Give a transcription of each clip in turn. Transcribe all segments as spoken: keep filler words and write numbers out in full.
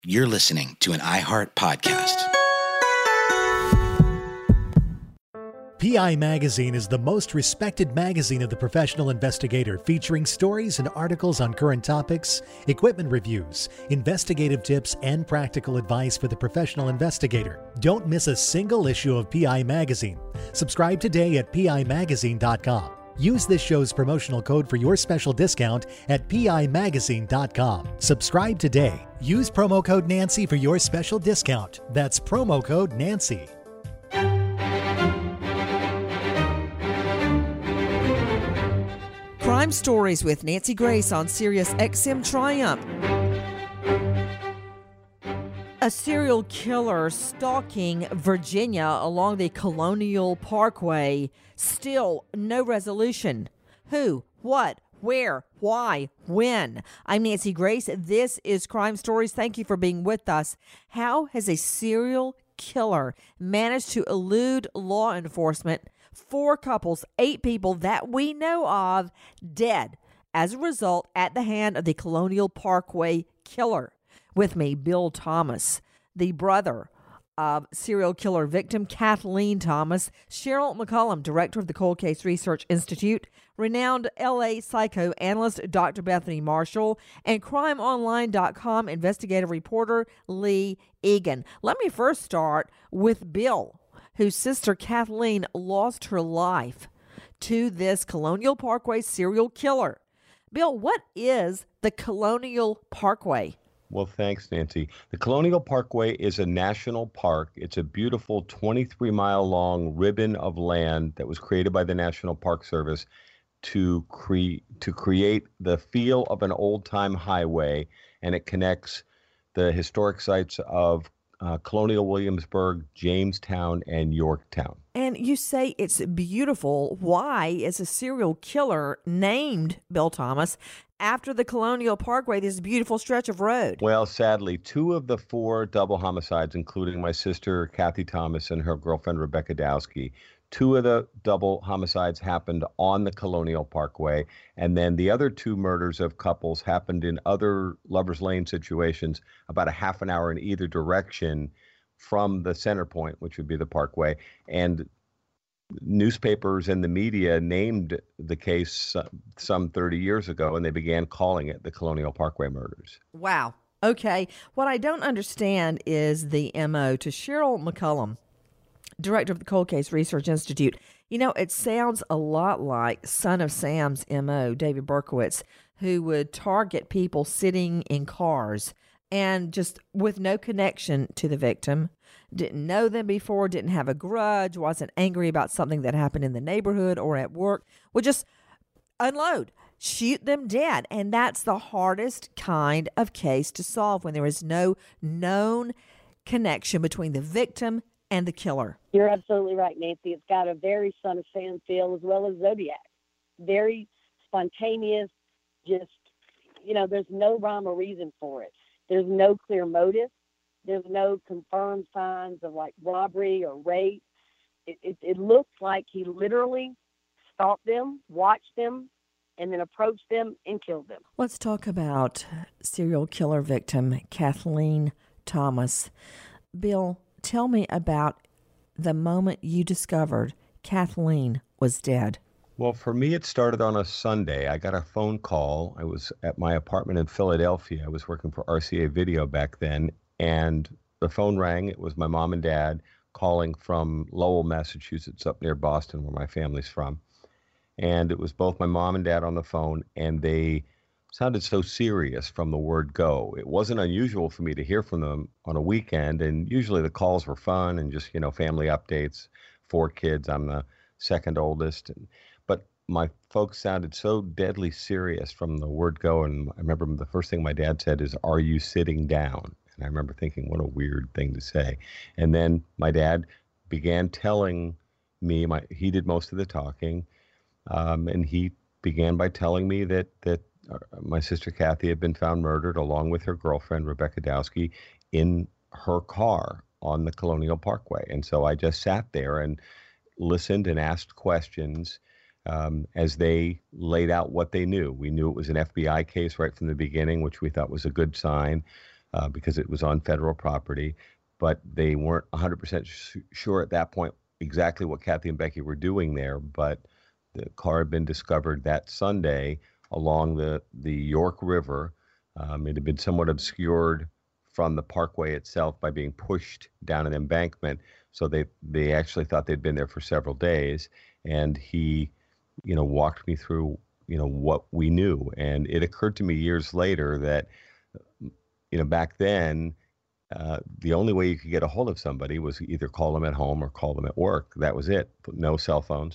You're listening to an iHeart podcast. P I Magazine is the most respected magazine of the professional investigator, featuring stories and articles on current topics, equipment reviews, investigative tips, and practical advice for the professional investigator. Don't miss a single issue of P I Magazine. Subscribe today at P I magazine dot com. Use this show's promotional code for your special discount at P I magazine dot com. Subscribe today. Use promo code Nancy for your special discount. That's promo code Nancy. Crime Stories with Nancy Grace on Sirius X M Triumph. A serial killer stalking Virginia along the Colonial Parkway. Still no resolution. Who? What? Where? Why? When? I'm Nancy Grace. This is Crime Stories. Thank you for being with us. How has a serial killer managed to elude law enforcement? Four couples, eight people that we know of dead as a result at the hand of the Colonial Parkway killer. With me, Bill Thomas, the brother of serial killer victim Kathleen Thomas, Cheryl McCollum, director of the Cold Case Research Institute, renowned L A psychoanalyst Doctor Bethany Marshall, and crime online dot com investigative reporter Lee Egan. Let me first start with Bill, whose sister Kathleen lost her life to this Colonial Parkway serial killer. Bill, what is the Colonial Parkway? Well, thanks, Nancy. The Colonial Parkway is a national park. It's a beautiful twenty-three mile long ribbon of land that was created by the National Park Service to cre- to create the feel of an old-time highway, and it connects the historic sites of Uh, Colonial Williamsburg, Jamestown, and Yorktown. And you say it's beautiful. Why is a serial killer named Bill Thomas after the Colonial Parkway, this beautiful stretch of road? Well, sadly, two of the four double homicides, including my sister Kathy Thomas and her girlfriend Rebecca Dowski, two of the double homicides happened on the Colonial Parkway, and then the other two murders of couples happened in other Lover's Lane situations about a half an hour in either direction from the center point, which would be the Parkway. And newspapers and the media named the case some thirty years ago, and they began calling it the Colonial Parkway murders. Wow. Okay. What I don't understand is the M O. To Cheryl McCollum, director of the Cold Case Research Institute, you know, it sounds a lot like Son of Sam's M O, David Berkowitz, who would target people sitting in cars and just with no connection to the victim, didn't know them before, didn't have a grudge, wasn't angry about something that happened in the neighborhood or at work, would just unload, shoot them dead. And that's the hardest kind of case to solve, when there is no known connection between the victim and the killer. You're absolutely right, Nancy. It's got a very Son of Sam feel, as well as Zodiac. Very spontaneous, just, you know, there's no rhyme or reason for it. There's no clear motive. There's no confirmed signs of like robbery or rape. It, it, it looks like he literally stalked them, watched them, and then approached them and killed them. Let's talk about serial killer victim Kathleen Thomas. Bill, tell me about the moment you discovered Kathleen was dead. Well, for me, it started on a Sunday. I got a phone call. I was at my apartment in Philadelphia. I was working for R C A Video back then, and the phone rang. It was my mom and dad calling from Lowell, Massachusetts, up near Boston, where my family's from. And it was both my mom and dad on the phone, and they sounded so serious from the word go. It wasn't unusual for me to hear from them on a weekend, and usually the calls were fun and just, you know, family updates. Four kids. I'm the second oldest. And, but my folks sounded so deadly serious from the word go, and I remember the first thing my dad said is, "Are you sitting down?" And I remember thinking, what a weird thing to say. And then my dad began telling me, my he did most of the talking, um, and he began by telling me that that Uh, my sister Kathy had been found murdered along with her girlfriend, Rebecca Dowski, in her car on the Colonial Parkway. And so I just sat there and listened and asked questions um, as they laid out what they knew. We knew it was an F B I case right from the beginning, which we thought was a good sign. uh, because it was on federal property, but they weren't one hundred percent sh- sure at that point exactly what Kathy and Becky were doing there. But the car had been discovered that Sunday along the, the York River. Um, it had been somewhat obscured from the parkway itself by being pushed down an embankment. So they, they actually thought they'd been there for several days. And he, you know, walked me through, you know, what we knew. And it occurred to me years later that, you know, back then, uh, the only way you could get a hold of somebody was either call them at home or call them at work. That was it. No cell phones.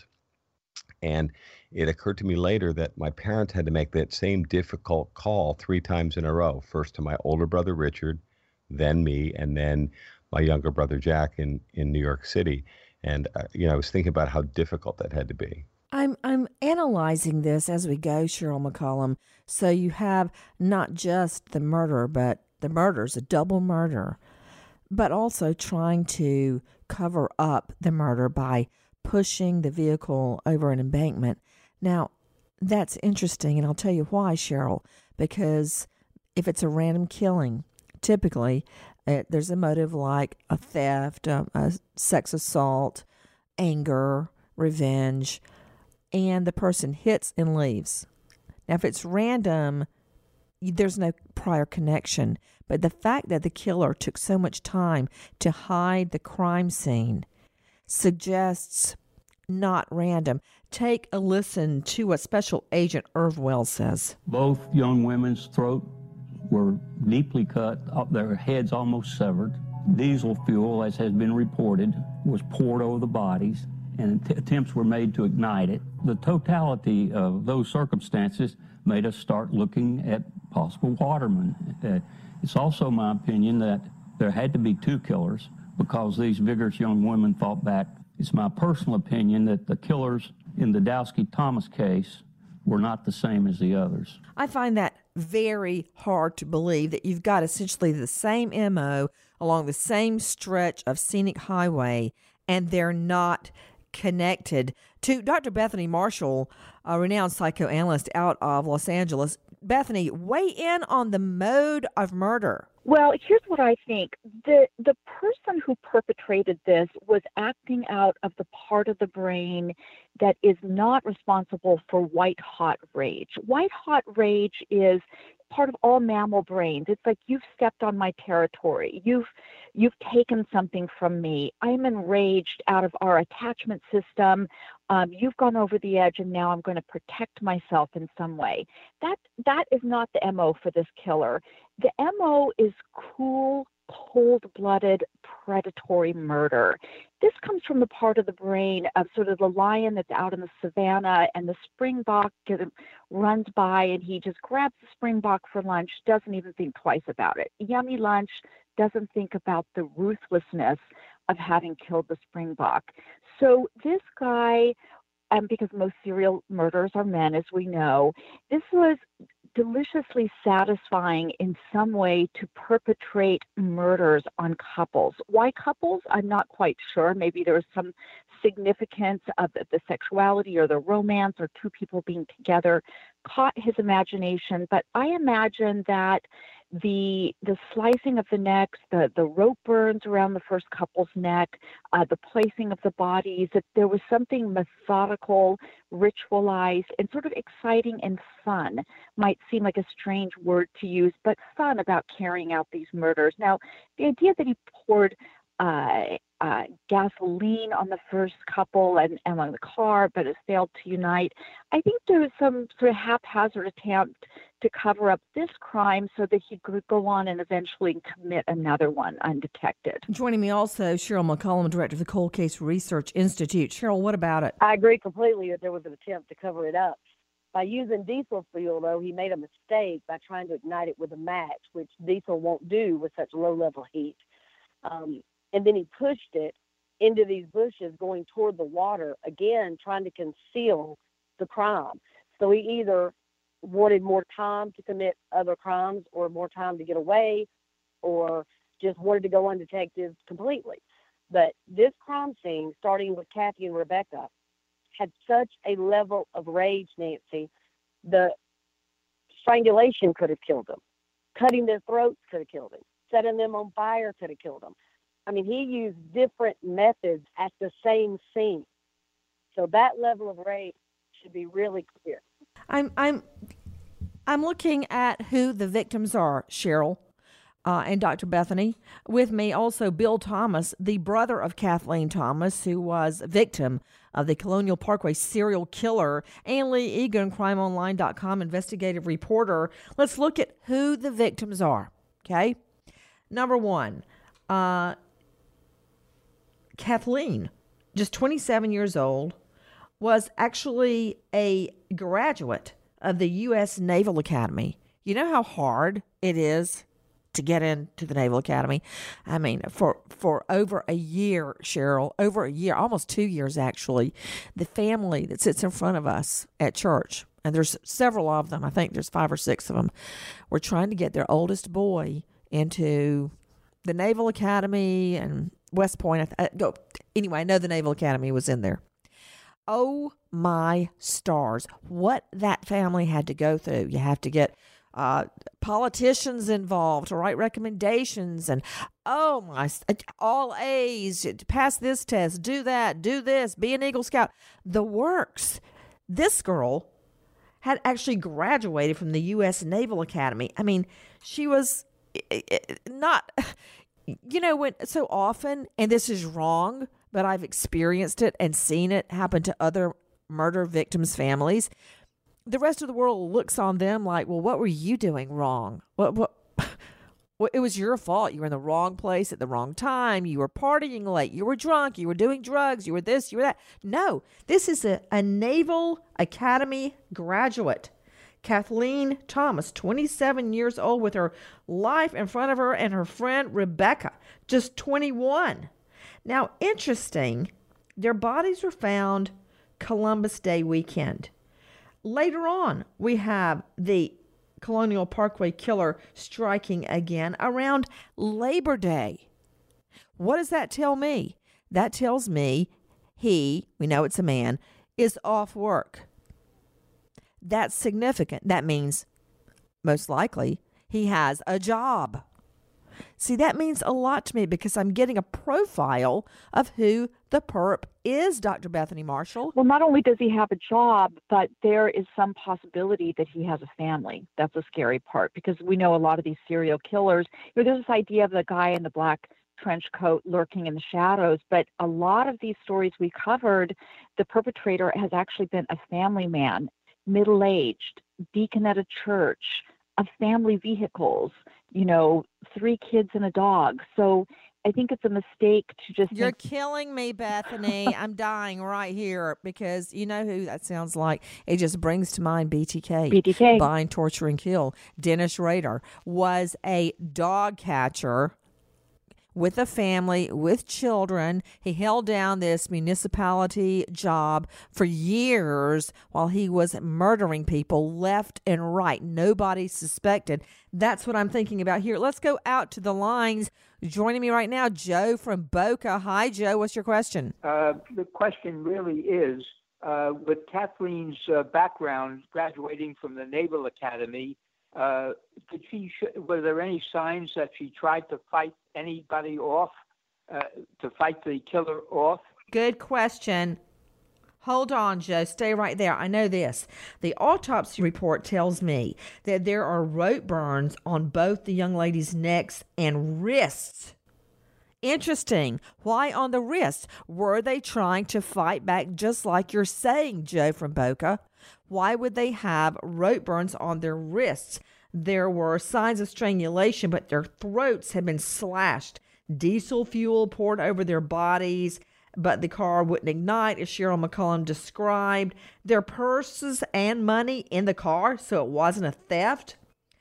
And it occurred to me later that my parents had to make that same difficult call three times in a row, first to my older brother, Richard, then me, and then my younger brother, Jack, in, in New York City. And, uh, you know, I was thinking about how difficult that had to be. I'm I'm analyzing this as we go, Cheryl McCollum. So you have not just the murder, but the murder's a double murder, but also trying to cover up the murder by pushing the vehicle over an embankment. Now, that's interesting, and I'll tell you why, Cheryl, because if it's a random killing, typically uh, there's a motive like a theft, um, a sex assault, anger, revenge, and the person hits and leaves. Now, if it's random, there's no prior connection. But the fact that the killer took so much time to hide the crime scene suggests not random. Take a listen to what Special Agent Irv Wells says. Both young women's throats were deeply cut, their heads almost severed. Diesel fuel, as has been reported, was poured over the bodies, and t- attempts were made to ignite it. The totality of those circumstances made us start looking at possible watermen. Uh, it's also my opinion that there had to be two killers because these vigorous young women fought back. It's my personal opinion that the killers in the Dowski-Thomas case were not the same as the others. I find that very hard to believe that you've got essentially the same M O along the same stretch of scenic highway, and they're not connected. To Doctor Bethany Marshall, a renowned psychoanalyst out of Los Angeles. Bethany, weigh in on the mode of murder. Well, here's what I think. The the person who perpetrated this was acting out of the part of the brain that is not responsible for white-hot rage. White-hot rage is part of all mammal brains. It's like you've stepped on my territory. You've you've taken something from me. I'm enraged out of our attachment system. Um, you've gone over the edge, and now I'm going to protect myself in some way. That that is not the M O for this killer. The M O is cool, cold-blooded, predatory murder. This comes from the part of the brain of sort of the lion that's out in the savannah, and the springbok runs by, and he just grabs the springbok for lunch, doesn't even think twice about it. Yummy lunch, doesn't think about the ruthlessness of having killed the springbok. So this guy, um, because most serial murderers are men, as we know, this was deliciously satisfying in some way to perpetrate murders on couples. Why couples? I'm not quite sure. Maybe there was some significance of the, the sexuality or the romance or two people being together caught his imagination. But I imagine that the the slicing of the necks, the, the rope burns around the first couple's neck, uh, the placing of the bodies, that there was something methodical, ritualized, and sort of exciting and fun. Might seem like a strange word to use, but fun about carrying out these murders. Now, the idea that he poured uh, uh, gasoline on the first couple and, and on the car, but it failed to unite, I think there was some sort of haphazard attempt to cover up this crime so that he could go on and eventually commit another one undetected. Joining me also, Cheryl McCollum, director of the Cold Case Research Institute. Cheryl, what about it? I agree completely that there was an attempt to cover it up. By using diesel fuel, though, he made a mistake by trying to ignite it with a match, which diesel won't do with such low-level heat. Um, and then he pushed it into these bushes going toward the water, again, trying to conceal the crime. So he either wanted more time to commit other crimes or more time to get away, or just wanted to go undetected completely. But this crime scene, starting with Kathy and Rebecca, had such a level of rage, Nancy, the strangulation could have killed them. Cutting their throats could have killed him. Setting them on fire could have killed them. I mean, he used different methods at the same scene. So that level of rage should be really clear. I'm I'm I'm looking at who the victims are, Cheryl. Uh, and Doctor Bethany. With me also Bill Thomas, the brother of Kathleen Thomas, who was a victim of the Colonial Parkway serial killer. Ann Lee Egan, crime online dot com investigative reporter. Let's look at who the victims are, okay? Number one, uh, Kathleen, just twenty-seven years old, was actually a graduate of the U S Naval Academy. You know how hard it is to get into the Naval Academy? I mean, for for over a year, Cheryl, over a year, almost two years actually, the family that sits in front of us at church, and there's several of them, I think there's five or six of them, were trying to get their oldest boy into the Naval Academy and West Point. I th- anyway, I know the Naval Academy was in there. Oh my stars, what that family had to go through. You have to get Uh, politicians involved to write recommendations, and oh my, all A's, pass this test, do that, do this, be an Eagle Scout, the works. This girl had actually graduated from the U S Naval Academy. I mean, she was not, you know, when so often, and this is wrong, but I've experienced it and seen it happen to other murder victims' families. The rest of the world looks on them like, well, what were you doing wrong? What, what, well, it was your fault. You were in the wrong place at the wrong time. You were partying late. You were drunk. You were doing drugs. You were this, you were that. No, this is a, a Naval Academy graduate. Kathleen Thomas, twenty-seven years old, with her life in front of her, and her friend Rebecca, just twenty-one. Now, interesting, their bodies were found Columbus Day weekend. Later on, we have the Colonial Parkway killer striking again around Labor Day. What does that tell me? That tells me he, we know it's a man, is off work. That's significant. That means, most likely, he has a job. See, that means a lot to me because I'm getting a profile of who the perp is, Doctor Bethany Marshall. Well, not only does he have a job, but there is some possibility that he has a family. That's the scary part, because we know a lot of these serial killers, you know, there's this idea of the guy in the black trench coat lurking in the shadows, but a lot of these stories we covered, the perpetrator has actually been a family man, middle-aged, deacon at a church, of family vehicles, you know, three kids and a dog. So I think it's a mistake to just You're think- killing me, Bethany. I'm dying right here because you know who that sounds like? It just brings to mind B T K. B T K. Bind, Torture, and Kill. Dennis Rader was a dog catcher with a family, with children. He held down this municipality job for years while he was murdering people left and right. Nobody suspected. That's what I'm thinking about here. Let's go out to the lines. Joining me right now, Joe from Boca. Hi, Joe. What's your question? Uh, the question really is, uh, with Kathleen's uh, background, graduating from the Naval Academy, Uh, did she? Were there any signs that she tried to fight anybody off, uh, to fight the killer off? Good question. Hold on, Joe. Stay right there. I know this. The autopsy report tells me that there are rope burns on both the young lady's necks and wrists. Interesting. Why on the wrists? Were they trying to fight back just like you're saying, Joe from Boca? Why would they have rope burns on their wrists? There were signs of strangulation, but their throats had been slashed. Diesel fuel poured over their bodies, but the car wouldn't ignite, as Cheryl McCollum described. Their purses and money in the car, so it wasn't a theft.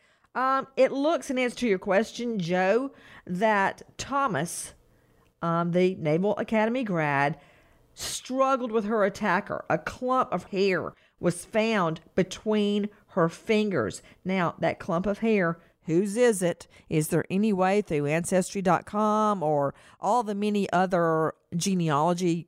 Um, it looks, in answer to your question, Joe, that Thomas, um, the Naval Academy grad, struggled with her attacker. A clump of hair was found between her fingers. Now, that clump of hair, whose is it? Is there any way through Ancestry dot com or all the many other genealogy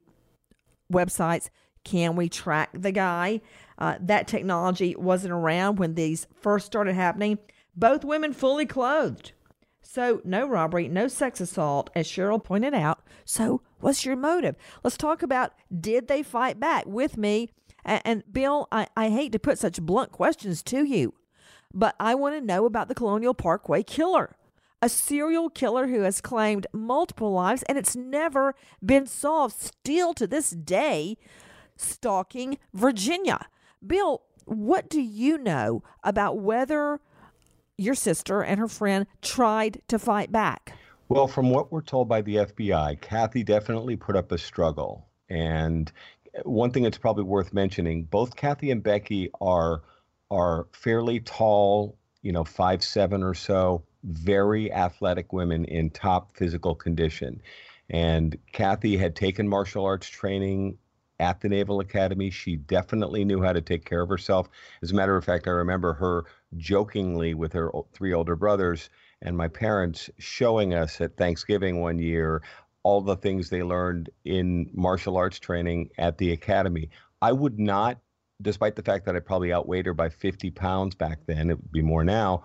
websites can we track the guy? Uh, that technology wasn't around when these first started happening. Both women fully clothed. So no robbery, no sex assault, as Cheryl pointed out. So what's your motive? Let's talk about, did they fight back? With me, and, and Bill, I, I hate to put such blunt questions to you, but I want to know about the Colonial Parkway killer, a serial killer who has claimed multiple lives, and it's never been solved, still to this day, stalking Virginia. Bill, what do you know about whether your sister and her friend tried to fight back? Well, from what we're told by the F B I, Kathy definitely put up a struggle. And one thing that's probably worth mentioning, both Kathy and Becky are are fairly tall, you know, five seven or so, very athletic women in top physical condition. And Kathy had taken martial arts training at the Naval Academy. She definitely knew how to take care of herself. As a matter of fact, I remember her jokingly with her three older brothers and my parents showing us at Thanksgiving one year all the things they learned in martial arts training at the academy. I would not, despite the fact that I probably outweighed her by fifty pounds back then, it would be more now,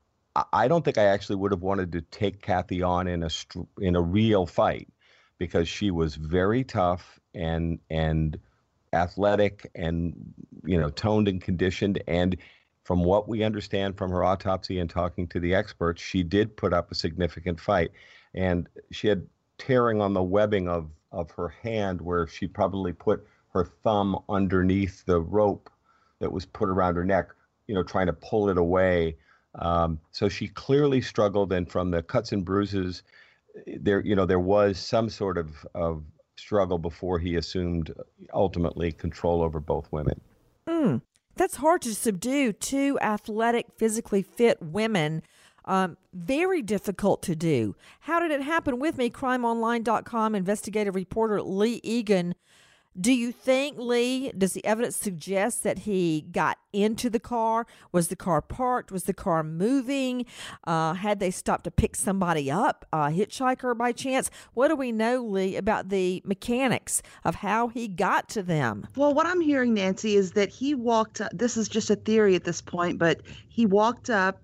I don't think I actually would have wanted to take Kathy on in a in a real fight, because she was very tough and and athletic and, you know, toned and conditioned. And from what we understand from her autopsy and talking to the experts, she did put up a significant fight. And she had tearing on the webbing of, of her hand, where she probably put her thumb underneath the rope that was put around her neck, you know, trying to pull it away. Um, so she clearly struggled. And from the cuts and bruises, there, you know, there was some sort of, of struggle before he assumed ultimately control over both women. Mm, that's hard to subdue. Two athletic, physically fit women. Um, very difficult to do. How did it happen? With me, crime online dot com investigative reporter Lee Egan. Do you think, Lee, does the evidence suggest that he got into the car? Was the car parked? Was the car moving? Uh, had they stopped to pick somebody up, a hitchhiker by chance? What do we know, Lee, about the mechanics of how he got to them? Well, what I'm hearing, Nancy, is that he walked up. This is just a theory at this point, but he walked up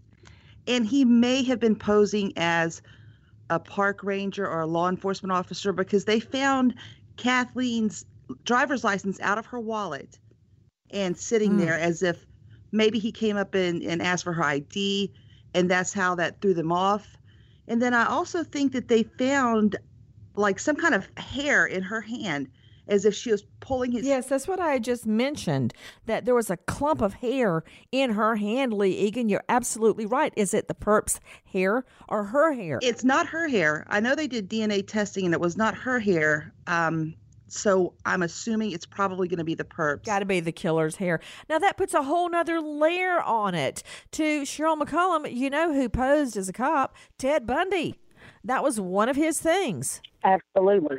and he may have been posing as a park ranger or a law enforcement officer, because they found Kathleen's driver's license out of her wallet and sitting mm. there, as if maybe he came up and, and asked for her I D, and that's how that threw them off. And then I also think that they found like some kind of hair in her hand, as if she was pulling his... Yes, that's what I just mentioned, that there was a clump of hair in her hand, Lee Egan. You're absolutely right. Is it the perp's hair or her hair? It's not her hair. I know they did D N A testing and it was not her hair. Um, so I'm assuming it's probably going to be the perp's. Got to be the killer's hair. Now that puts a whole nother layer on it. To Cheryl McCollum, you know who posed as a cop? Ted Bundy. That was one of his things. Absolutely.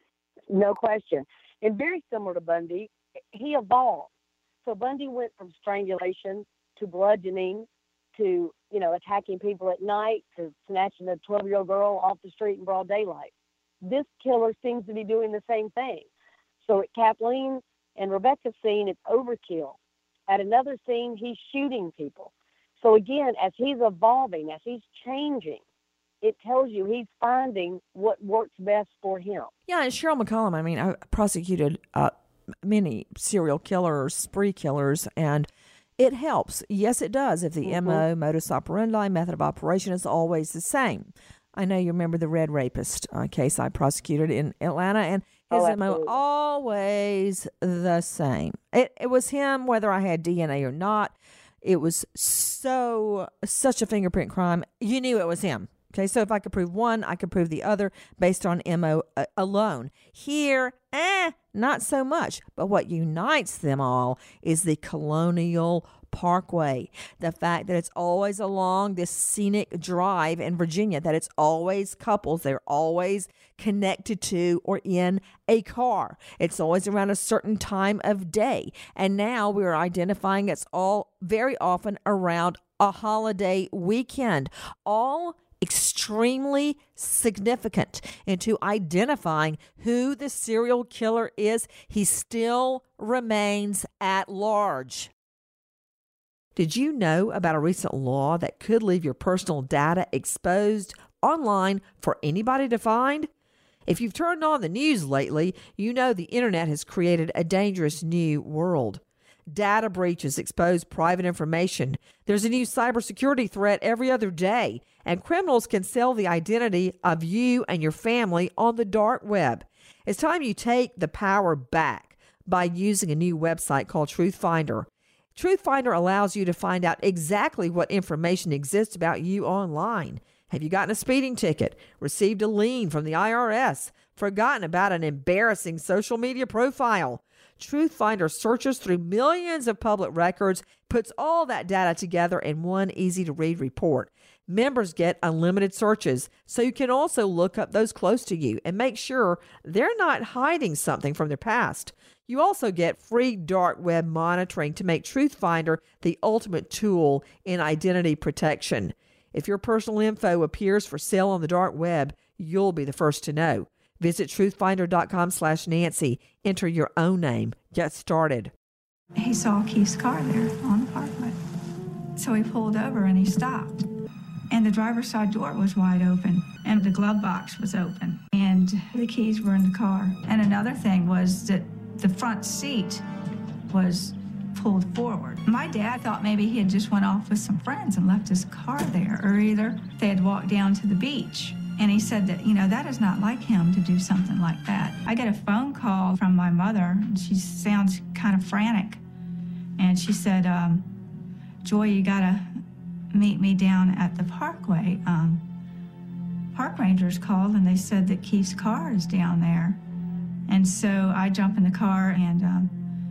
No question. And very similar to Bundy, he evolved. So Bundy went from strangulation to bludgeoning to, you know, attacking people at night to snatching a twelve-year-old girl off the street in broad daylight. This killer seems to be doing the same thing. So at Kathleen and Rebecca's scene, it's overkill. At another scene, he's shooting people. So again, as he's evolving, as he's changing, it tells you he's finding what works best for him. Yeah, and Cheryl McCollum, I mean, I prosecuted uh, many serial killers, spree killers, and it helps. Yes, it does, if the mm-hmm. M O, modus operandi, method of operation is always the same. I know you remember the Red Rapist uh, case I prosecuted in Atlanta, and his oh, M O always the same. It, it was him, whether I had D N A or not. It was so, such a fingerprint crime. You knew it was him. Okay, so if I could prove one, I could prove the other based on M O uh, alone. Here, eh, not so much. But what unites them all is the Colonial Parkway. The fact that it's always along this scenic drive in Virginia, that it's always couples. They're always connected to or in a car. It's always around a certain time of day. And now we're identifying it's all very often around a holiday weekend. All extremely significant into identifying who the serial killer is. He still remains at large. Did you know about a recent law that could leave your personal data exposed online for anybody to find? If you've turned on the news lately, you know the internet has created a dangerous new world. Data breaches expose private information. There's a new cybersecurity threat every other day, and criminals can sell the identity of you and your family on the dark web. It's time you take the power back by using a new website called TruthFinder. TruthFinder allows you to find out exactly what information exists about you online. Have you gotten a speeding ticket, received a lien from the I R S, forgotten about an embarrassing social media profile? TruthFinder searches through millions of public records, puts all that data together in one easy-to-read report. Members get unlimited searches, so you can also look up those close to you and make sure they're not hiding something from their past. You also get free dark web monitoring to make TruthFinder the ultimate tool in identity protection. If your personal info appears for sale on the dark web, you'll be the first to know. Visit truthfinder.com slash Nancy. Enter your own name. Get started. He saw Keith's car there on the parkway. So he pulled over and he stopped. And the driver's side door was wide open, and the glove box was open, and the keys were in the car. And another thing was that the front seat was pulled forward. My dad thought maybe he had just went off with some friends and left his car there, or either they had walked down to the beach. And he said that, you know, that is not like him to do something like that. I get a phone call from my mother, and she sounds kind of frantic. And she said, um, Joy, you gotta meet me down at the parkway. Um, park rangers called and they said that Keith's car is down there. And so I jump in the car and um,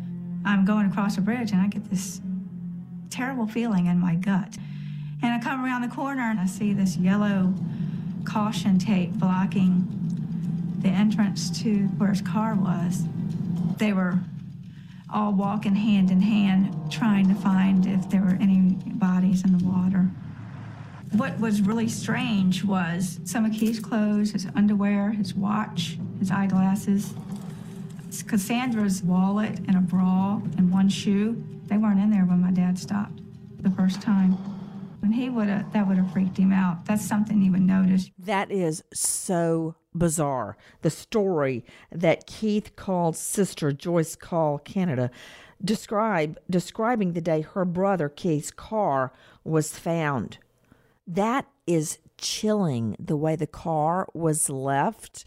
I'm going across a bridge and I get this terrible feeling in my gut. And I come around the corner and I see this yellow caution tape blocking the entrance to where his car was. They were all walking hand in hand, trying to find if there were any bodies in the water. What was really strange was some of Keith's clothes, his underwear, his watch, his eyeglasses, Cassandra's wallet and a bra and one shoe. They weren't in there when my dad stopped the first time. And he would have, that would have freaked him out. That's something he would notice. That is so bizarre. The story that Keith called sister Joyce Call Canada describe describing the day her brother Keith's car was found. That is chilling, the way the car was left.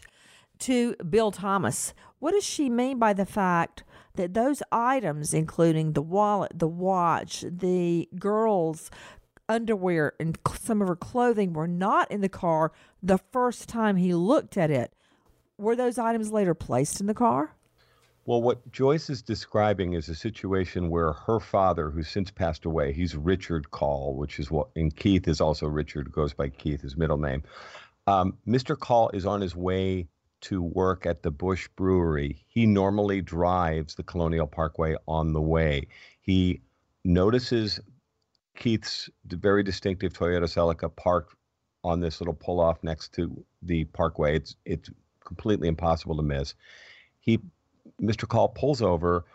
To Bill Thomas, what does she mean by the fact that those items, including the wallet, the watch, the girl's underwear, and some of her clothing, were not in the car the first time he looked at it? Were those items later placed in the car? Well, what Joyce is describing is a situation where her father, who's since passed away, he's Richard Call, which is what, and Keith is also Richard, goes by Keith, his middle name. Um, Mister Call is on his way to work at the Bush Brewery. He normally drives the Colonial Parkway on the way. He notices Keith's very distinctive Toyota Celica parked on this little pull-off next to the parkway. It's it's completely impossible to miss. He, Mister Call pulls over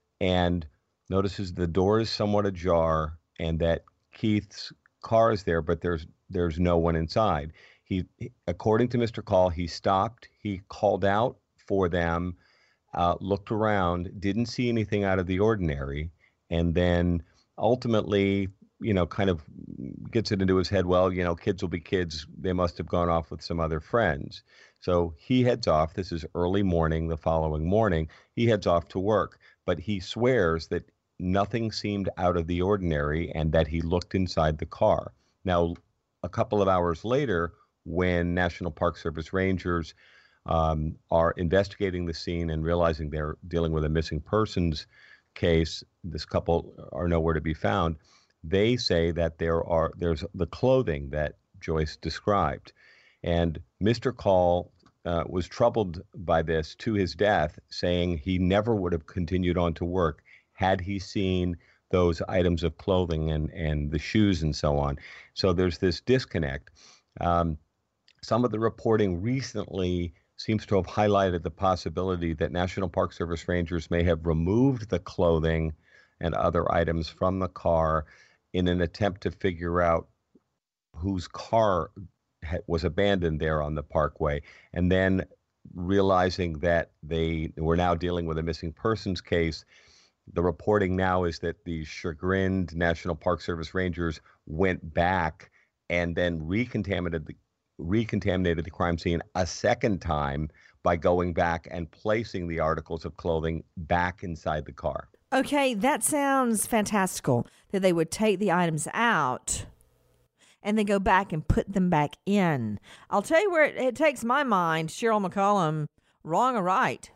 and notices the door is somewhat ajar and that Keith's car is there, but there's there's no one inside. He, according to Mister Call, he stopped. He called out for them, uh, looked around, didn't see anything out of the ordinary, and then ultimately, you know, kind of gets it into his head, well, you know, kids will be kids. They must have gone off with some other friends. So he heads off. This is early morning, the following morning. He heads off to work, but he swears that nothing seemed out of the ordinary and that he looked inside the car. Now, a couple of hours later, when National Park Service rangers um, are investigating the scene and realizing they're dealing with a missing persons case, this couple are nowhere to be found. They say that there are there's the clothing that Joyce described. And Mister Call uh, was troubled by this to his death, saying he never would have continued on to work had he seen those items of clothing and, and the shoes and so on. So there's this disconnect. Um, some of the reporting recently seems to have highlighted the possibility that National Park Service rangers may have removed the clothing and other items from the car in an attempt to figure out whose car ha- was abandoned there on the parkway. And then realizing that they were now dealing with a missing persons case, the reporting now is that the chagrined National Park Service rangers went back and then recontaminated the, recontaminated the crime scene a second time by going back and placing the articles of clothing back inside the car. Okay, that sounds fantastical, that they would take the items out and then go back and put them back in. I'll tell you where it, it takes my mind, Cheryl McCollum, wrong or right.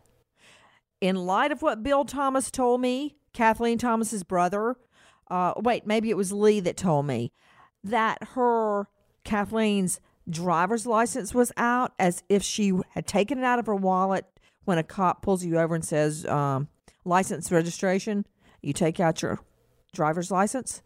In light of what Bill Thomas told me, Kathleen Thomas's brother, uh, wait, maybe it was Lee that told me, that her, Kathleen's driver's license was out as if she had taken it out of her wallet when a cop pulls you over and says, um, license registration, you take out your driver's license.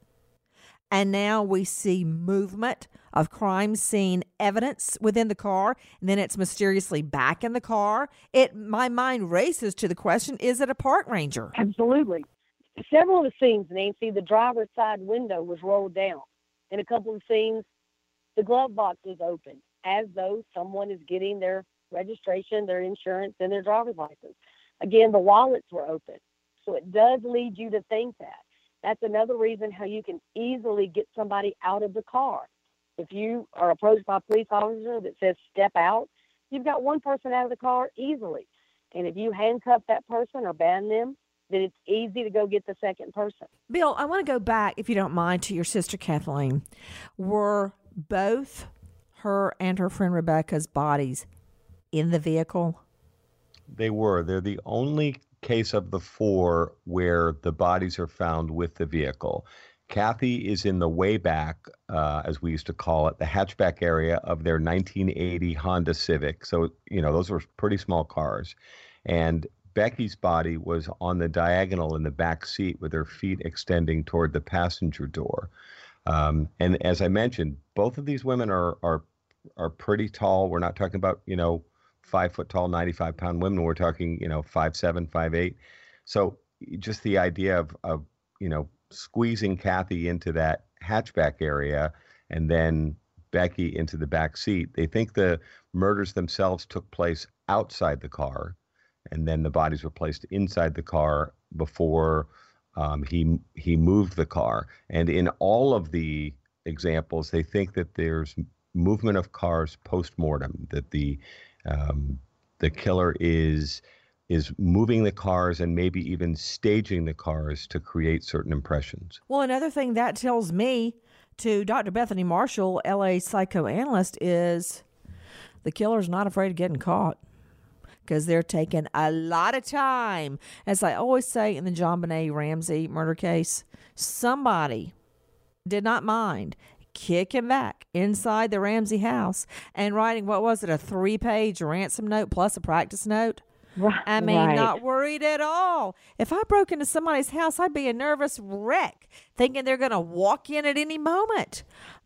And now we see movement of crime scene evidence within the car, and then it's mysteriously back in the car. It, my mind races to the question, is it a park ranger? Absolutely. Several of the scenes, Nancy, the driver's side window was rolled down. In a couple of scenes, the glove box was open, as though someone is getting their registration, their insurance, and their driver's license. Again, the wallets were open. So it does lead you to think that. That's another reason how you can easily get somebody out of the car. If you are approached by a police officer that says step out, you've got one person out of the car easily. And if you handcuff that person or ban them, then it's easy to go get the second person. Bill, I want to go back, if you don't mind, to your sister Kathleen. Were both her and her friend Rebecca's bodies in the vehicle? They were. They're the only case of the four where the bodies are found with the vehicle. Kathy is in the way back, uh, as we used to call it, the hatchback area of their nineteen eighty Honda Civic. So, you know, those were pretty small cars. And Becky's body was on the diagonal in the back seat with her feet extending toward the passenger door. Um, and as I mentioned, both of these women are are are pretty tall. We're not talking about, you know, five foot tall, ninety-five pound women. We're talking, you know, five, seven, five, eight. So just the idea of, of, you know, squeezing Kathy into that hatchback area and then Becky into the back seat. They think the murders themselves took place outside the car, and then the bodies were placed inside the car before um, he he moved the car. And in all of the examples, they think that there's movement of cars post-mortem, that the um, the killer is is moving the cars and maybe even staging the cars to create certain impressions. Well, another thing that tells me to Doctor Bethany Marshall, L A psychoanalyst, is the killer's not afraid of getting caught because they're taking a lot of time. As I always say in the JonBenét Ramsey murder case, somebody did not mind kicking back inside the Ramsey house and writing, what was it, a three-page ransom note plus a practice note? Right. I mean, right. not worried at all. If I broke into somebody's house, I'd be a nervous wreck, thinking they're going to walk in at any moment.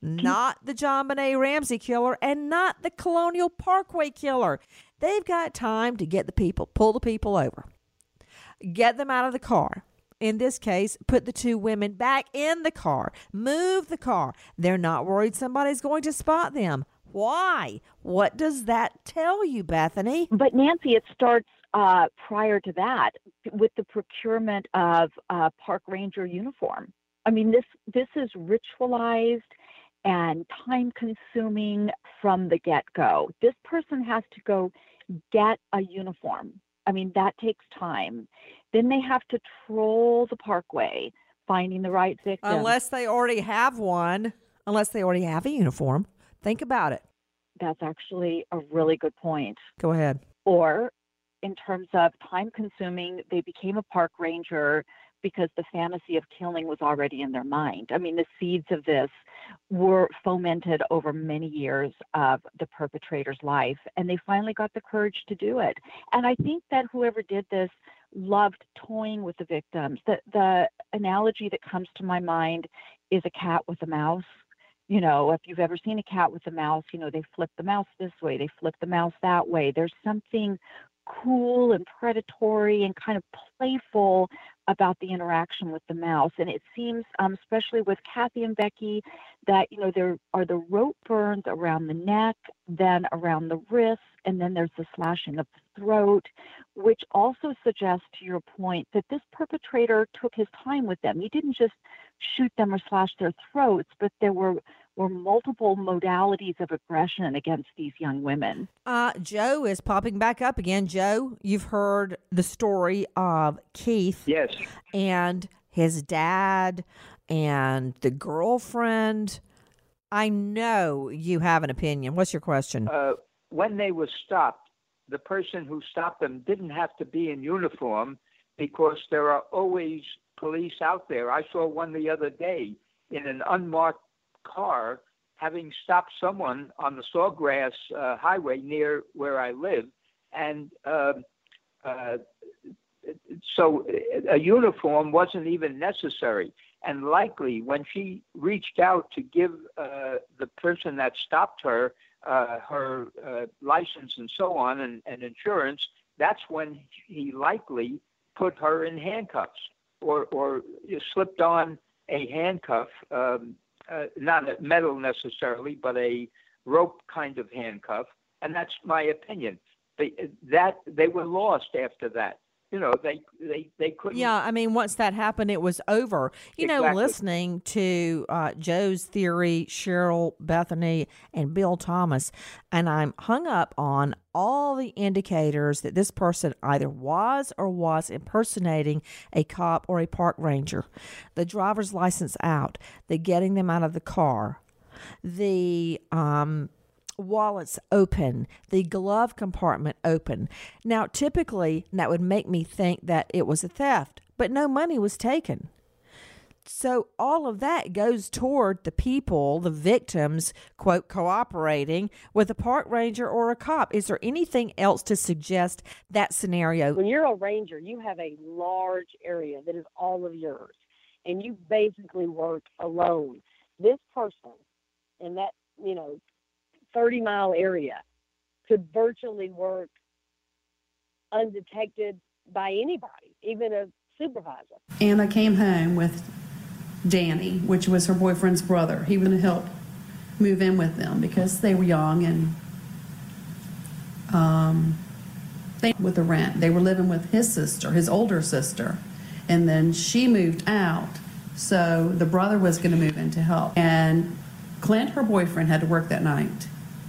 Not the JonBenét Ramsey killer and not the Colonial Parkway killer. They've got time to get the people, pull the people over, get them out of the car. In this case, put the two women back in the car, move the car. They're not worried somebody's going to spot them. Why? What does that tell you, Bethany? But Nancy, it starts uh, prior to that with the procurement of uh, park ranger uniform. I mean, this this is ritualized and time-consuming from the get-go. This person has to go get a uniform. I mean, that takes time. Then they have to troll the parkway, finding the right victim. Unless they already have one, unless they already have a uniform. Think about it. That's actually a really good point. Go ahead. Or in terms of time consuming, they became a park ranger because the fantasy of killing was already in their mind. I mean, the seeds of this were fomented over many years of the perpetrator's life, and they finally got the courage to do it. And I think that whoever did this loved toying with the victims. The, the analogy that comes to my mind is a cat with a mouse. You know, if you've ever seen a cat with a mouse, you know, they flip the mouse this way, they flip the mouse that way. There's something cool and predatory and kind of playful about the interaction with the mouse. And it seems, um, especially with Kathy and Becky, that, you know, there are the rope burns around the neck, then around the wrists, and then there's the slashing of the throat, which also suggests, to your point, that this perpetrator took his time with them. He didn't just shoot them or slash their throats, but there were were multiple modalities of aggression against these young women. Uh, Joe is popping back up again. Joe, you've heard the story of Keith. Yes. And his dad and the girlfriend. I know you have an opinion. What's your question? Uh, when they were stopped, the person who stopped them didn't have to be in uniform because there are always police out there. I saw one the other day in an unmarked car having stopped someone on the Sawgrass uh, highway near where I live. And uh, uh, so a uniform wasn't even necessary. And likely when she reached out to give uh, the person that stopped her uh, her uh, license and so on and, and insurance, that's when he likely put her in handcuffs or, or slipped on a handcuff, um, uh, not a metal necessarily, but a rope kind of handcuff. And that's my opinion. They, that they were lost after that. You know, they, they, they couldn't. Yeah, I mean, once that happened, it was over. You Exactly. know, listening to uh, Joe's theory, Cheryl, Bethany, and Bill Thomas, and I'm hung up on all the indicators that this person either was or was impersonating a cop or a park ranger. The driver's license out, the getting them out of the car, the um. wallets open, the glove compartment open. Now, typically, that would make me think that it was a theft, but no money was taken. So all of that goes toward the people, the victims, quote, cooperating with a park ranger or a cop. Is there anything else to suggest that scenario? When you're a ranger, you have a large area that is all of yours, and you basically work alone. This person in that, you know, thirty mile area could virtually work undetected by anybody, even a supervisor. Anna came home with Danny, which was her boyfriend's brother. He was going to help move in with them because they were young and um, they with the rent. They were living with his sister, his older sister, and then she moved out, so the brother was going to move in to help. And Clint, her boyfriend, had to work that night.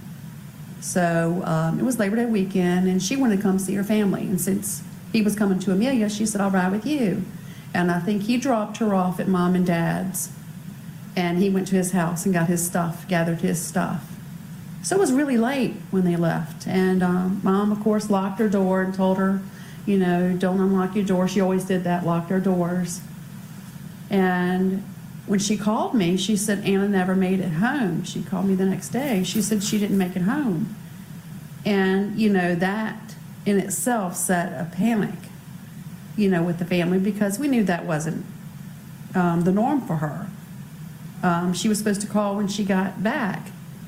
So um, it was Labor Day weekend, and she wanted to come see her family. And since he was coming to Amelia, she said, I'll ride with you. And I think he dropped her off at Mom and Dad's, and he went to his house and got his stuff, gathered his stuff. So it was really late when they left. And um, Mom, of course, locked her door and told her, you know, don't unlock your door. She always did that, locked her doors. And when she called me, she said Anna never made it home. She called me the next day. She said she didn't make it home. And, you know, that in itself set a panic, you know, with the family, because we knew that wasn't um, the norm for her. Um, she was supposed to call when she got back.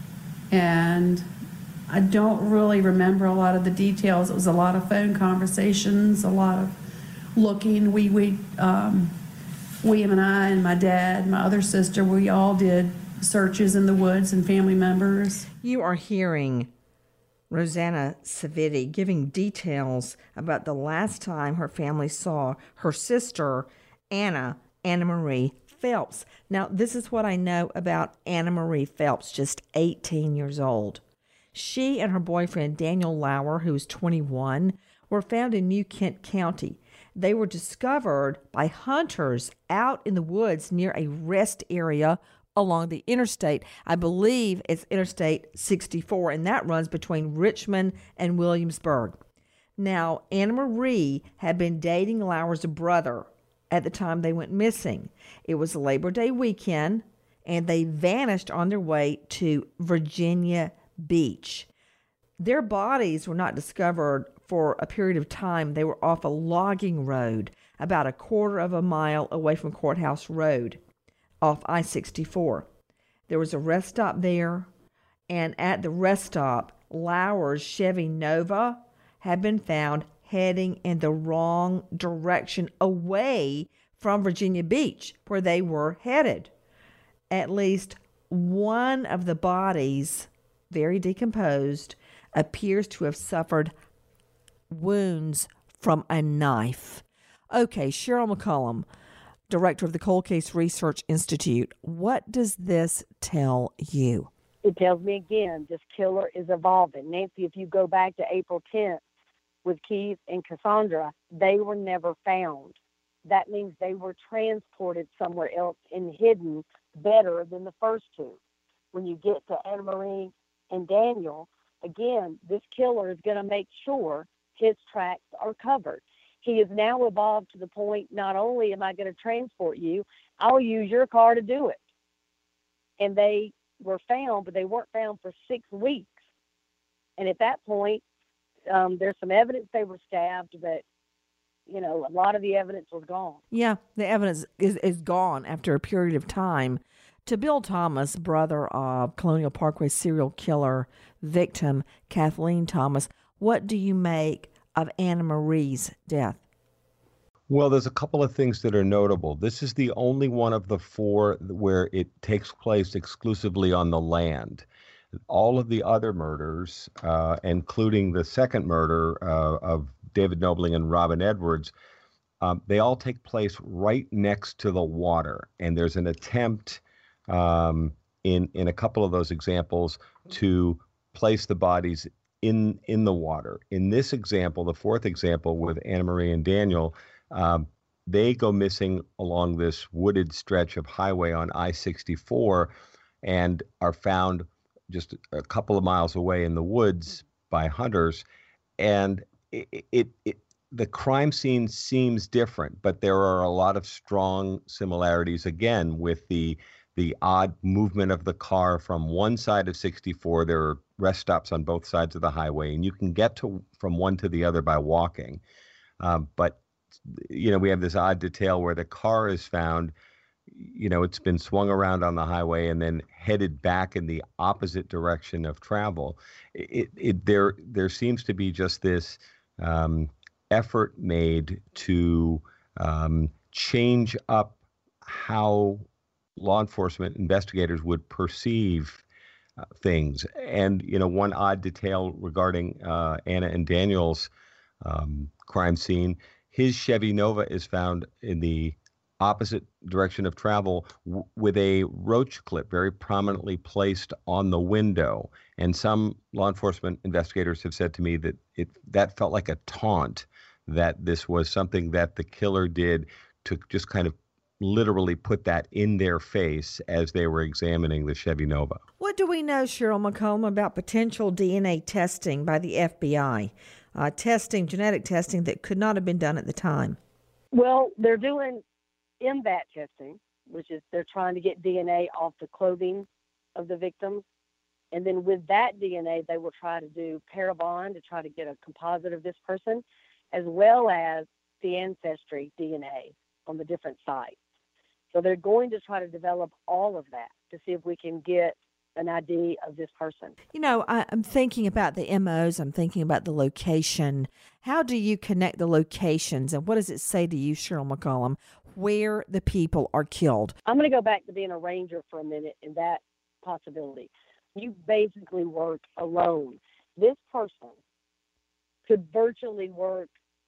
And I don't really remember a lot of the details. It was a lot of phone conversations, a lot of looking. We, we, um, William and I and my dad, my other sister, we all did searches in the woods and family members. You are hearing Rosanna Saviti giving details about the last time her family saw her sister, Anna, Anna Marie Phelps. Now, this is what I know about Anna Marie Phelps, just eighteen years old. She and her boyfriend, Daniel Lauer, who was twenty-one, were found in New Kent County. They were discovered by hunters out in the woods near a rest area along the interstate. I believe it's Interstate sixty-four, and that runs between Richmond and Williamsburg. Now, Anna Marie had been dating Lauer's brother at the time they went missing. It was Labor Day weekend, and they vanished on their way to Virginia Beach. Their bodies were not discovered for a period of time. They were off a logging road about a quarter of a mile away from Courthouse Road off I sixty-four. There was a rest stop there, and at the rest stop, Lauer's Chevy Nova had been found heading in the wrong direction away from Virginia Beach, where they were headed. At least one of the bodies, very decomposed, appears to have suffered wounds from a knife. Okay, Cheryl McCollum, director of the Cold Case Research Institute, what does this tell you? It tells me again, this killer is evolving. Nancy, if you go back to April tenth with Keith and Cassandra, they were never found. That means they were transported somewhere else and hidden better than the first two. When you get to Anna Marie and Daniel, again, this killer is going to make sure his tracks are covered. He has now evolved to the point, not only am I going to transport you, I'll use your car to do it. And they were found, but they weren't found for six weeks. And at that point, um, there's some evidence they were stabbed, but, you know, a lot of the evidence was gone. Yeah, the evidence is, is gone after a period of time. To Bill Thomas, brother of Colonial Parkway serial killer victim Kathleen Thomas, what do you make of Anna Marie's death? Well, there's a couple of things that are notable. This is the only one of the four where it takes place exclusively on the land. All of the other murders, uh, including the second murder uh, of David Knobling and Robin Edwards, um, they all take place right next to the water. And there's an attempt um, in, in a couple of those examples to place the bodies in, in the water. In this example, the fourth example with Anna Marie and Daniel, Um, they go missing along this wooded stretch of highway on I sixty-four and are found just a couple of miles away in the woods by hunters. And it, it, it the crime scene seems different, but there are a lot of strong similarities, again, with the the odd movement of the car from one side of sixty-four. There are rest stops on both sides of the highway, and you can get to from one to the other by walking. Um, but you know, we have this odd detail where the car is found, you know, it's been swung around on the highway and then headed back in the opposite direction of travel. It, it there, there seems to be just this um, effort made to um, change up how law enforcement investigators would perceive uh, things. And, you know, one odd detail regarding uh, Anna and Daniel's um, crime scene, his Chevy Nova is found in the opposite direction of travel w- with a roach clip very prominently placed on the window. And some law enforcement investigators have said to me that it that felt like a taunt, that this was something that the killer did to just kind of literally put that in their face as they were examining the Chevy Nova. What do we know, Cheryl McCollum, about potential D N A testing by the F B I? Uh, testing, genetic testing that could not have been done at the time? Well, they're doing M V A T testing, which is they're trying to get D N A off the clothing of the victims. And then with that D N A, they will try to do Parabon to try to get a composite of this person, as well as the ancestry D N A on the different sites. So they're going to try to develop all of that to see if we can get an I D of this person. You know, I, I'm thinking about the M Os. I'm thinking about the location. How do you connect the locations, and what does it say to you, Cheryl McCollum, where the people are killed? I'm going to go back to being a ranger for a minute in that possibility. You basically work alone. This person could virtually work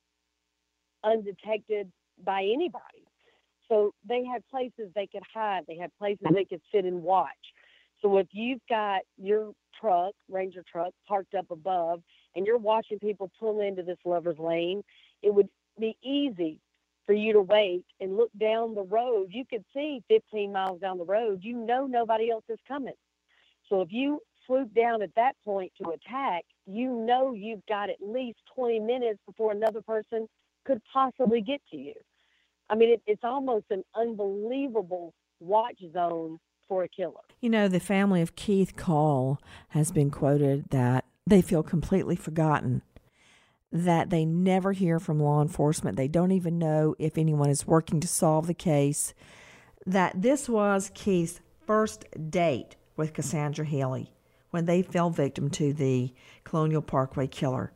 undetected by anybody. So they had places they could hide. They had places they could sit and watch. So if you've got your truck, Ranger truck, parked up above, and you're watching people pull into this lover's lane, it would be easy for you to wait and look down the road. You could see fifteen miles down the road. You know nobody else is coming. So if you swoop down at that point to attack, you know you've got at least twenty minutes before another person could possibly get to you. I mean, it, it's almost an unbelievable watch zone for a killer. You know, the family of Keith Call has been quoted that they feel completely forgotten, that they never hear from law enforcement. They don't even know if anyone is working to solve the case, that this was Keith's first date with Cassandra Haley when they fell victim to the Colonial Parkway killer.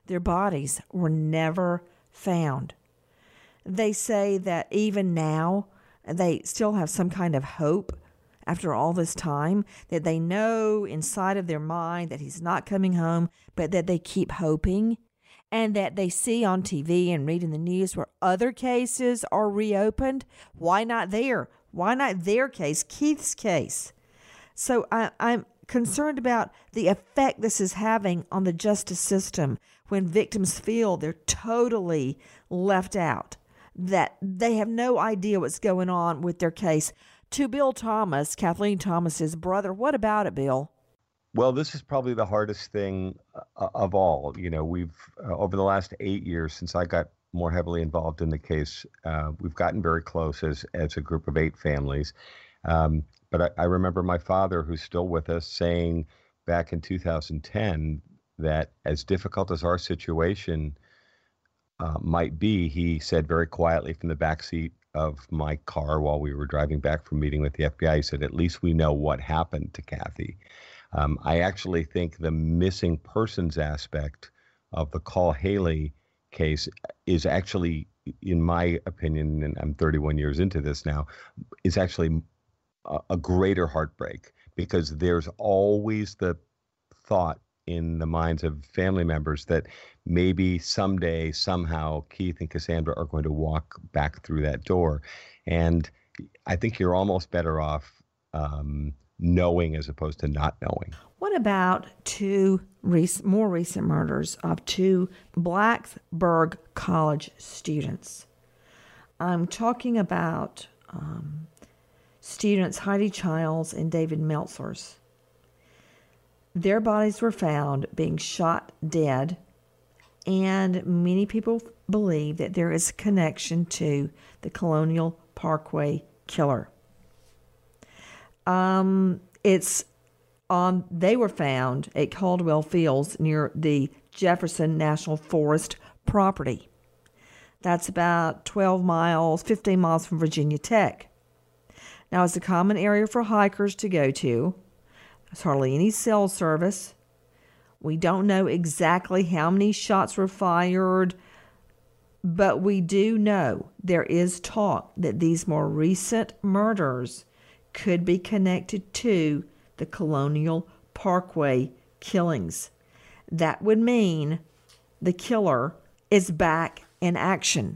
their bodies were never found. They say that even now, they still have some kind of hope after all this time, that they know inside of their mind that he's not coming home, but that they keep hoping, and that they see on T V and read in the news where other cases are reopened. Why not there? Why not their case, Keith's case? So I, I'm concerned about the effect this is having on the justice system when victims feel they're totally left out, that they have no idea what's going on with their case. To Bill Thomas, Kathleen Thomas's brother, what about it, Bill? Well, this is probably the hardest thing uh, of all. You know, we've, uh, over the last eight years since I got more heavily involved in the case, uh, we've gotten very close as, as a group of eight families. Um, but I, I remember my father, who's still with us, saying back in two thousand ten that as difficult as our situation uh, might be, he said very quietly from the backseat of my car while we were driving back from meeting with the F B I, he said, at least we know what happened to Kathy. Um, I actually think the missing persons aspect of the Call Haley case is actually, in my opinion, and I'm thirty-one years into this now, is actually a, a greater heartbreak, because there's always the thought in the minds of family members that maybe someday, somehow, Keith and Cassandra are going to walk back through that door. And I think you're almost better off um, knowing as opposed to not knowing. What about two rec- more recent murders of two Blacksburg College students? I'm talking about um, students Heidi Childs and David Meltzer's. Their bodies were found being shot dead, and many people believe that there is a connection to the Colonial Parkway killer. Um, it's on. They were found at Caldwell Fields near the Jefferson National Forest property. That's about twelve miles, fifteen miles from Virginia Tech. Now, it's a common area for hikers to go to. There's hardly any cell service. We don't know exactly how many shots were fired, but we do know there is talk that these more recent murders could be connected to the Colonial Parkway killings. That would mean the killer is back in action.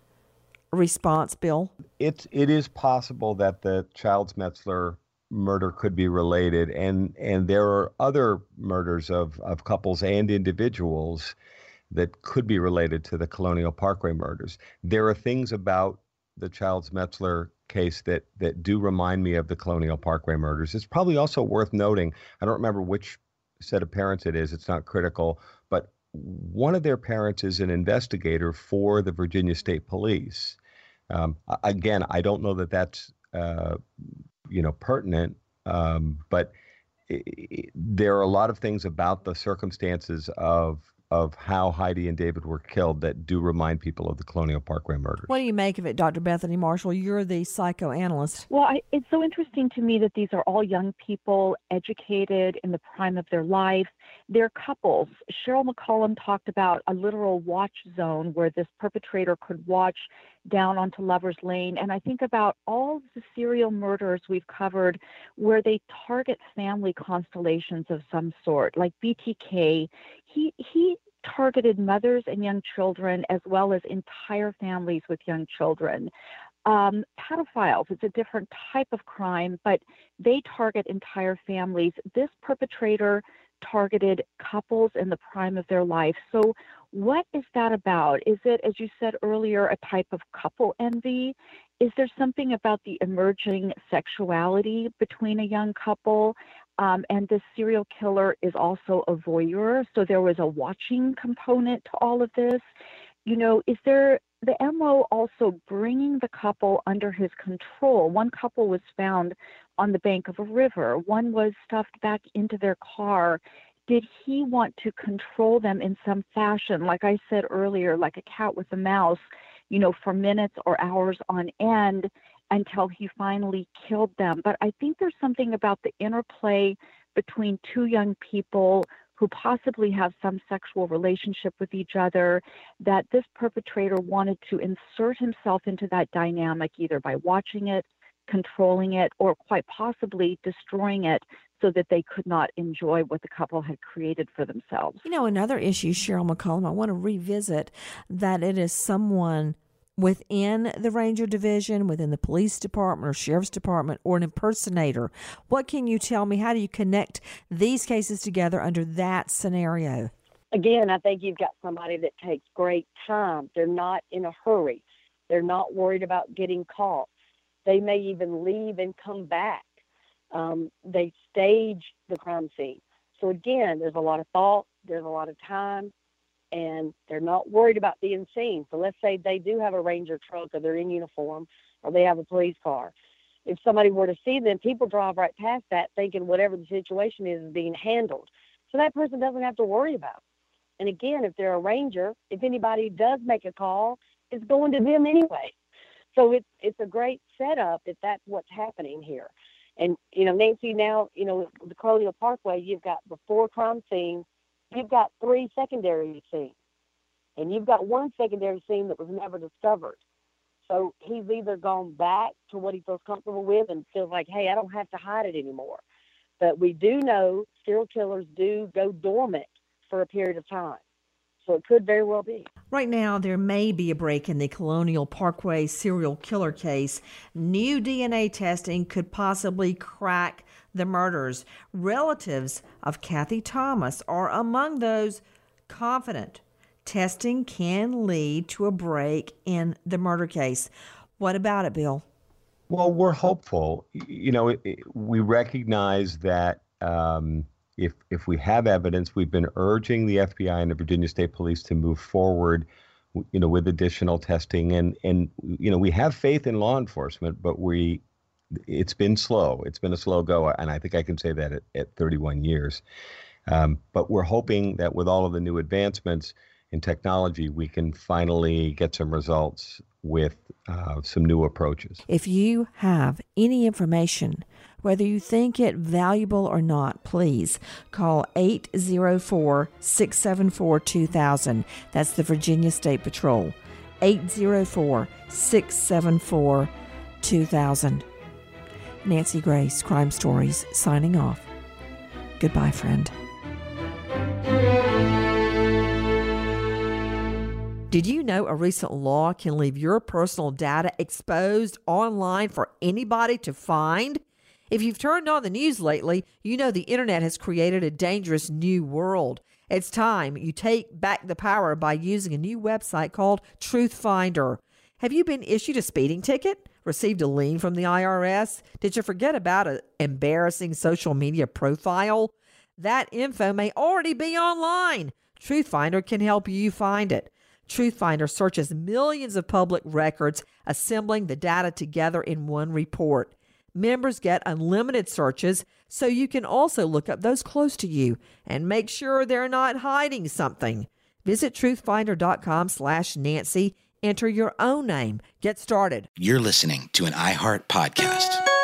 Response, Bill? It's, it is possible that the Childs Metzler murder could be related, and and there are other murders of of couples and individuals that could be related to the Colonial Parkway murders. There are things about the Childs Metzler case that that do remind me of the Colonial Parkway murders. It's probably also worth noting, I don't remember which set of parents it is, it's not critical, but one of their parents is an investigator for the Virginia State Police. Um, again, I don't know that that's uh, you know, pertinent, um, but it, it, there are a lot of things about the circumstances of of how Heidi and David were killed that do remind people of the Colonial Parkway murders. What do you make of it, Doctor Bethany Marshall? You're the psychoanalyst. Well, I, it's so interesting to me that these are all young people, educated in the prime of their life. They're couples. Cheryl McCollum talked about a literal watch zone where this perpetrator could watch down onto Lover's Lane. And I think about all the serial murders we've covered where they target family constellations of some sort, like B T K. He, he targeted mothers and young children as well as entire families with young children. Um, pedophiles, it's a different type of crime, but they target entire families. This perpetrator targeted couples in the prime of their life. So what is that about? Is it, as you said earlier, a type of couple envy? Is there something about the emerging sexuality between a young couple? Um, and this serial killer is also a voyeur, so there was a watching component to all of this. You know, is there the M O also bringing the couple under his control? One couple was found on the bank of a river. One was stuffed back into their car. Did he want to control them in some fashion? Like I said earlier, like a cat with a mouse, you know, for minutes or hours on end until he finally killed them. But I think there's something about the interplay between two young people who possibly have some sexual relationship with each other, that this perpetrator wanted to insert himself into that dynamic either by watching it, controlling it, or quite possibly destroying it so that they could not enjoy what the couple had created for themselves. You know, another issue, Cheryl McCollum, I want to revisit that it is someone within the Ranger Division, within the police department or sheriff's department, or an impersonator. What can you tell me? How do you connect these cases together under that scenario? Again, I think you've got somebody that takes great time. They're not in a hurry. They're not worried about getting caught. They may even leave and come back. Um, they stage the crime scene. So again, there's a lot of thought, there's a lot of time, and they're not worried about being seen. So let's say they do have a Ranger truck, or they're in uniform, or they have a police car. If somebody were to see them, people drive right past that thinking whatever the situation is is being handled. So that person doesn't have to worry about it. And again, if they're a Ranger, if anybody does make a call, it's going to them anyway. So it's it's a great setup if that's what's happening here. And, you know, Nancy, now, you know, the Colonial Parkway, you've got the four crime scenes, you've got three secondary scenes, and you've got one secondary scene that was never discovered. So he's either gone back to what he feels comfortable with and feels like, hey, I don't have to hide it anymore. But we do know serial killers do go dormant for a period of time. So it could very well be. Right now, there may be a break in the Colonial Parkway serial killer case. New D N A testing could possibly crack the murders. Relatives of Kathy Thomas are among those confident testing can lead to a break in the murder case. What about it, Bill? Well, we're hopeful. You know, it, it, we recognize that um, if if we have evidence, we've been urging the F B I and the Virginia State Police to move forward, you know, with additional testing. And, and you know, we have faith in law enforcement, but we it's been slow. It's been a slow go. And I think I can say that at, at thirty-one years. Um, but we're hoping that with all of the new advancements in technology, we can finally get some results with uh, some new approaches. If you have any information, whether you think it valuable or not, please call eight zero four, six seven four, two thousand. That's the Virginia State Patrol. eight zero four, six seven four, two thousand. Nancy Grace, Crime Stories, signing off. Goodbye, friend. Did you know a recent law can leave your personal data exposed online for anybody to find? If you've turned on the news lately, you know the internet has created a dangerous new world. It's time you take back the power by using a new website called Truth Finder. Have you been issued a speeding ticket? Received a lien from the I R S? Did you forget about an embarrassing social media profile? That info may already be online. Truth Finder can help you find it. Truth Finder searches millions of public records, assembling the data together in one report. Members get unlimited searches, so you can also look up those close to you and make sure they're not hiding something. Visit truthfinder.com slash Nancy. Enter your own name. Get started. You're listening to an iHeart podcast.